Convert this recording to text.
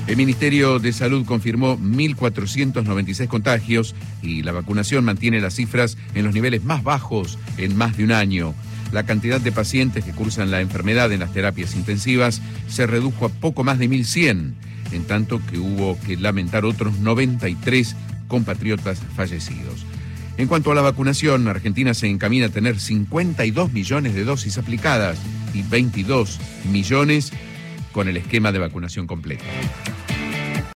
El Ministerio de Salud confirmó 1.496 contagios y la vacunación mantiene las cifras en los niveles más bajos en más de un año. La cantidad de pacientes que cursan la enfermedad en las terapias intensivas se redujo a poco más de 1.100, en tanto que hubo que lamentar otros 93 compatriotas fallecidos. En cuanto a la vacunación, Argentina se encamina a tener 52 millones de dosis aplicadas y 22 millones con el esquema de vacunación completo.